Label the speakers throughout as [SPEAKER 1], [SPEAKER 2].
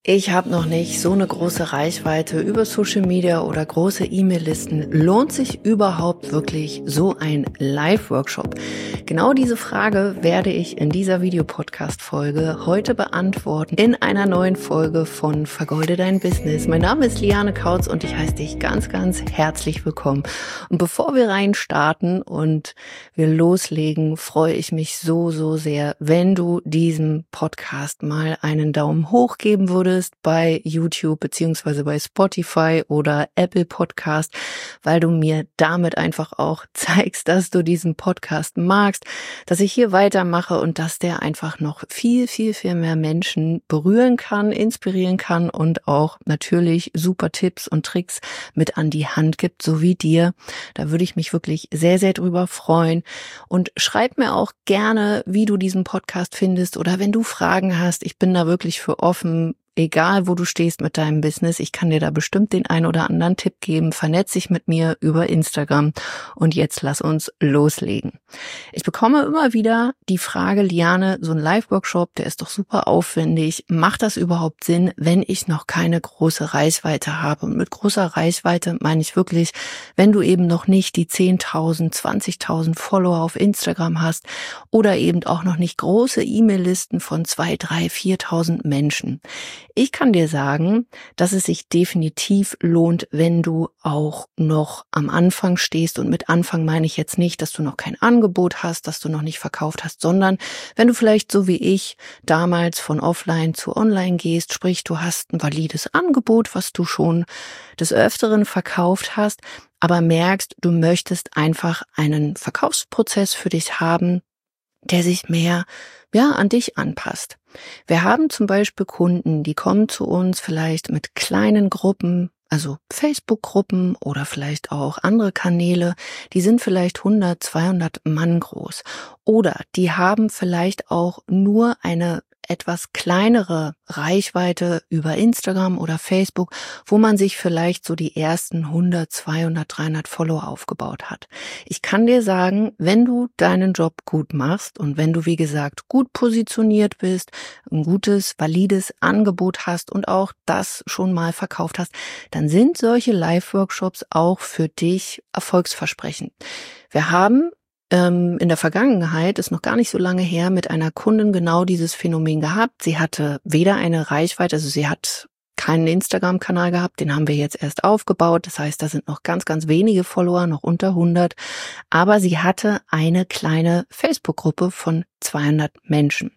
[SPEAKER 1] Ich habe noch nicht so eine große Reichweite über Social Media oder große E-Mail-Listen. Lohnt sich überhaupt wirklich so ein Live-Workshop? Genau diese Frage werde ich in dieser Videopodcast-Folge heute beantworten in einer neuen Folge von Vergolde dein Business. Mein Name ist Liane Kautz und ich heiße dich ganz, ganz herzlich willkommen. Und bevor wir reinstarten und wir loslegen, freue ich mich so sehr, wenn du diesem Podcast mal einen Daumen hoch geben würdest bei YouTube beziehungsweise bei Spotify oder Apple Podcast, weil du mir damit einfach auch zeigst, dass du diesen Podcast magst, dass ich hier weitermache und dass der einfach noch viel mehr Menschen berühren kann, inspirieren kann und auch natürlich super Tipps und Tricks mit an die Hand gibt, so wie dir. Da würde ich mich wirklich sehr drüber freuen. Und schreib mir auch gerne, wie du diesen Podcast findest oder wenn du Fragen hast. Ich bin da wirklich für offen. Egal, wo du stehst mit deinem Business, ich kann dir da bestimmt den ein oder anderen Tipp geben. Vernetz dich mit mir über Instagram. Und jetzt lass uns loslegen. Ich bekomme immer wieder die Frage, Liane, so ein Live-Workshop, der ist doch super aufwendig. Macht das überhaupt Sinn, wenn ich noch keine große Reichweite habe? Und mit großer Reichweite meine ich wirklich, wenn du eben noch nicht die 10.000, 20.000 Follower auf Instagram hast oder eben auch noch nicht große E-Mail-Listen von 2.000, 3.000, 4.000 Menschen. Ich kann dir sagen, dass es sich definitiv lohnt, wenn du auch noch am Anfang stehst. Und mit Anfang meine ich jetzt nicht, dass du noch kein Angebot hast, dass du noch nicht verkauft hast, sondern wenn du vielleicht so wie ich damals von offline zu online gehst, sprich du hast ein valides Angebot, was du schon des Öfteren verkauft hast, aber merkst, du möchtest einfach einen Verkaufsprozess für dich haben, der sich mehr an dich anpasst. Wir haben zum Beispiel Kunden, die kommen zu uns vielleicht mit kleinen Gruppen, also Facebook-Gruppen oder vielleicht auch andere Kanäle, die sind vielleicht 100, 200 Mann groß. Oder die haben vielleicht auch nur eine etwas kleinere Reichweite über Instagram oder Facebook, wo man sich vielleicht so die ersten 100, 200, 300 Follower aufgebaut hat. Ich kann dir sagen, wenn du deinen Job gut machst und wenn du, wie gesagt, gut positioniert bist, ein gutes, valides Angebot hast und auch das schon mal verkauft hast, dann sind solche Live-Workshops auch für dich erfolgsversprechend. Wir haben in der Vergangenheit, ist noch gar nicht so lange her, mit einer Kundin genau dieses Phänomen gehabt. Sie hatte weder eine Reichweite, also sie hat keinen Instagram-Kanal gehabt, den haben wir jetzt erst aufgebaut. Das heißt, da sind noch ganz wenige Follower, noch unter 100. Aber sie hatte eine kleine Facebook-Gruppe von 200 Menschen.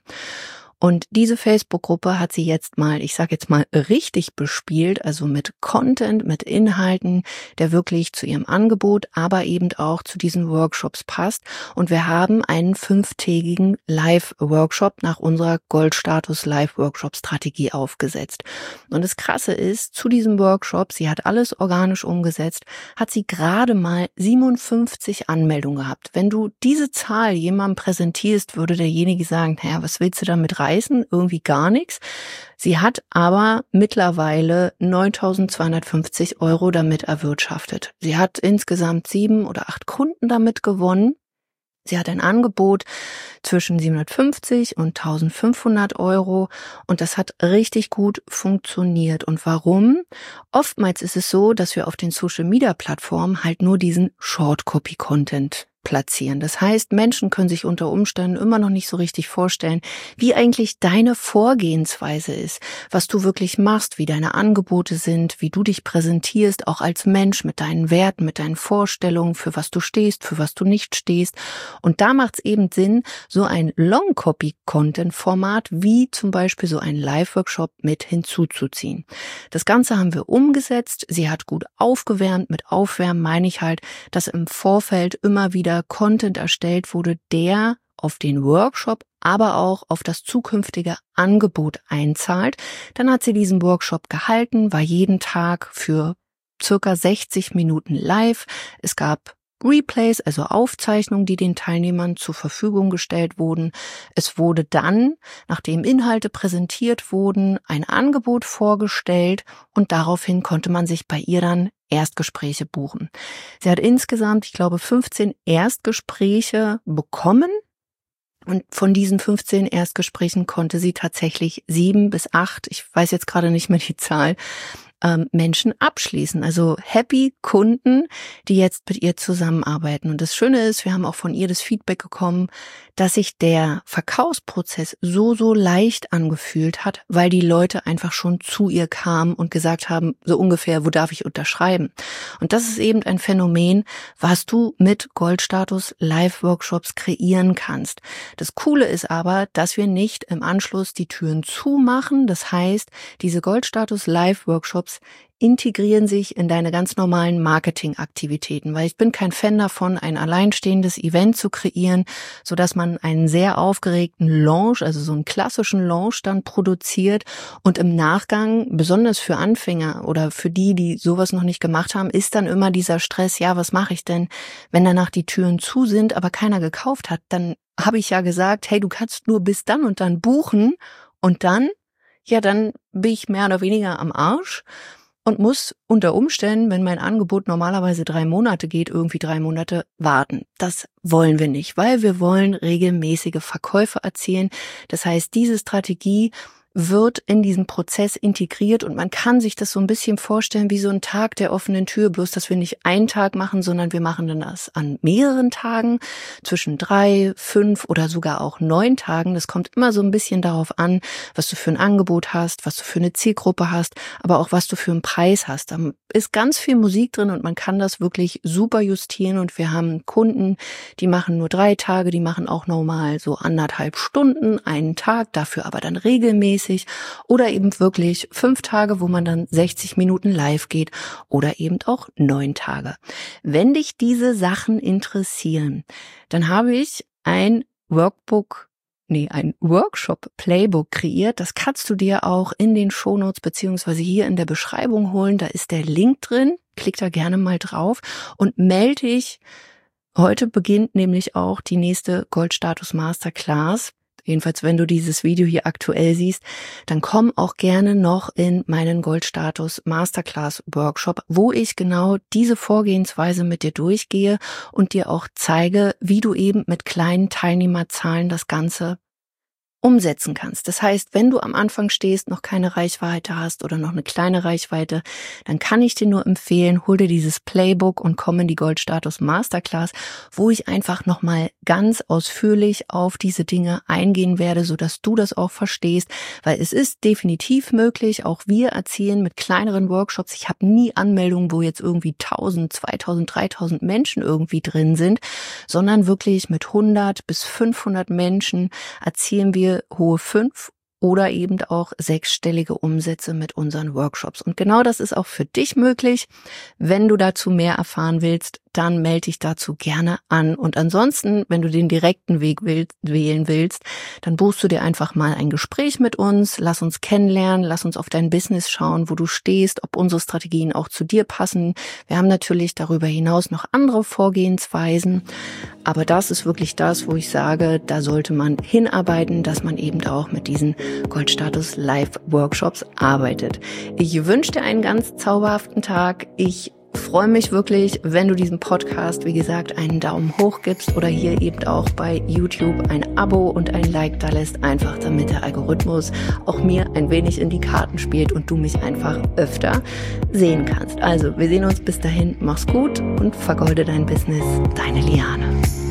[SPEAKER 1] Und diese Facebook-Gruppe hat sie jetzt mal, ich sage jetzt mal, richtig bespielt, also mit Content, mit Inhalten, der wirklich zu ihrem Angebot, aber eben auch zu diesen Workshops passt. Und wir haben einen 5-tägigen Live-Workshop nach unserer Goldstatus-Live-Workshop-Strategie aufgesetzt. Und das Krasse ist, zu diesem Workshop, sie hat alles organisch umgesetzt, hat sie gerade mal 57 Anmeldungen gehabt. Wenn du diese Zahl jemandem präsentierst, würde derjenige sagen, naja, was willst du damit reißen? Irgendwie gar nichts. Sie hat aber mittlerweile 9.250 € damit erwirtschaftet. Sie hat insgesamt 7 oder 8 Kunden damit gewonnen. Sie hat ein Angebot zwischen 750 und 1.500 € und das hat richtig gut funktioniert. Und warum? Oftmals ist es so, dass wir auf den Social-Media-Plattformen halt nur diesen Short-Copy-Content platzieren. Das heißt, Menschen können sich unter Umständen immer noch nicht so richtig vorstellen, wie eigentlich deine Vorgehensweise ist, was du wirklich machst, wie deine Angebote sind, wie du dich präsentierst, auch als Mensch mit deinen Werten, mit deinen Vorstellungen, für was du stehst, für was du nicht stehst. Und da macht es eben Sinn, so ein Long-Copy-Content-Format wie zum Beispiel so ein Live-Workshop mit hinzuzuziehen. Das Ganze haben wir umgesetzt. Sie hat gut aufgewärmt. Mit Aufwärmen meine ich halt, dass im Vorfeld immer wieder Content erstellt wurde, der auf den Workshop, aber auch auf das zukünftige Angebot einzahlt. Dann hat sie diesen Workshop gehalten, war jeden Tag für circa 60 Minuten live. Es gab Replays, also Aufzeichnungen, die den Teilnehmern zur Verfügung gestellt wurden. Es wurde dann, nachdem Inhalte präsentiert wurden, ein Angebot vorgestellt und daraufhin konnte man sich bei ihr dann Erstgespräche buchen. Sie hat insgesamt, ich glaube, 15 Erstgespräche bekommen Und von diesen 15 Erstgesprächen konnte sie tatsächlich 7 bis 8, ich weiß jetzt gerade nicht mehr die Zahl, Menschen abschließen. Also happy Kunden, die jetzt mit ihr zusammenarbeiten. Und das Schöne ist, wir haben auch von ihr das Feedback bekommen, dass sich der Verkaufsprozess so leicht angefühlt hat, weil die Leute einfach schon zu ihr kamen und gesagt haben, so ungefähr, wo darf ich unterschreiben? Und das ist eben ein Phänomen, was du mit Goldstatus Live-Workshops kreieren kannst. Das Coole ist aber, dass wir nicht im Anschluss die Türen zumachen. Das heißt, diese Goldstatus Live-Workshops integrieren sich in deine ganz normalen Marketingaktivitäten, weil ich bin kein Fan davon, ein alleinstehendes Event zu kreieren, sodass man einen sehr aufgeregten Launch, also so einen klassischen Launch dann produziert und im Nachgang, besonders für Anfänger oder für die, die sowas noch nicht gemacht haben, ist dann immer dieser Stress, ja, was mache ich denn, wenn danach die Türen zu sind, aber keiner gekauft hat, dann habe ich ja gesagt, hey, du kannst nur bis dann und dann buchen und dann bin ich mehr oder weniger am Arsch und muss unter Umständen, wenn mein Angebot normalerweise 3 Monate geht, irgendwie 3 Monate warten. Das wollen wir nicht, weil wir wollen regelmäßige Verkäufe erzielen. Das heißt, diese Strategie wird in diesen Prozess integriert und man kann sich das so ein bisschen vorstellen wie so ein Tag der offenen Tür, bloß dass wir nicht einen Tag machen, sondern wir machen dann das an mehreren Tagen, zwischen 3, 5 oder sogar auch 9 Tagen. Das kommt immer so ein bisschen darauf an, was du für ein Angebot hast, was du für eine Zielgruppe hast, aber auch was du für einen Preis hast. Da ist ganz viel Musik drin und man kann das wirklich super justieren und wir haben Kunden, die machen nur 3 Tage, die machen auch normal so 1,5 Stunden, einen Tag, dafür aber dann regelmäßig. Oder eben wirklich 5 Tage, wo man dann 60 Minuten live geht oder eben auch 9 Tage. Wenn dich diese Sachen interessieren, dann habe ich ein Workshop-Playbook kreiert. Das kannst du dir auch in den Shownotes beziehungsweise hier in der Beschreibung holen. Da ist der Link drin. Klick da gerne mal drauf und melde dich. Heute beginnt nämlich auch die nächste Goldstatus Masterclass. Jedenfalls, wenn du dieses Video hier aktuell siehst, dann komm auch gerne noch in meinen Goldstatus Masterclass Workshop, wo ich genau diese Vorgehensweise mit dir durchgehe und dir auch zeige, wie du eben mit kleinen Teilnehmerzahlen das Ganze umsetzen kannst. Das heißt, wenn du am Anfang stehst, noch keine Reichweite hast oder noch eine kleine Reichweite, dann kann ich dir nur empfehlen, hol dir dieses Playbook und komm in die Goldstatus Masterclass, wo ich einfach nochmal ganz ausführlich auf diese Dinge eingehen werde, sodass du das auch verstehst, weil es ist definitiv möglich, auch wir erzielen mit kleineren Workshops. Ich habe nie Anmeldungen, wo jetzt irgendwie 1000, 2000, 3000 Menschen irgendwie drin sind, sondern wirklich mit 100 bis 500 Menschen erzielen wir hohe 5 oder eben auch 6-stellige Umsätze mit unseren Workshops. Und genau das ist auch für dich möglich. Wenn du dazu mehr erfahren willst, dann melde dich dazu gerne an. Und ansonsten, wenn du den direkten Weg wählen willst, dann buchst du dir einfach mal ein Gespräch mit uns, lass uns kennenlernen, lass uns auf dein Business schauen, wo du stehst, ob unsere Strategien auch zu dir passen. Wir haben natürlich darüber hinaus noch andere Vorgehensweisen, aber das ist wirklich das, wo ich sage, da sollte man hinarbeiten, dass man eben auch mit diesen Goldstatus Live Workshops arbeitet. Ich wünsche dir einen ganz zauberhaften Tag. Ich freue mich wirklich, wenn du diesem Podcast, wie gesagt, einen Daumen hoch gibst oder hier eben auch bei YouTube ein Abo und ein Like da lässt, einfach damit der Algorithmus auch mir ein wenig in die Karten spielt und du mich einfach öfter sehen kannst. Also, wir sehen uns bis dahin, mach's gut und vergolde dein Business, deine Liane.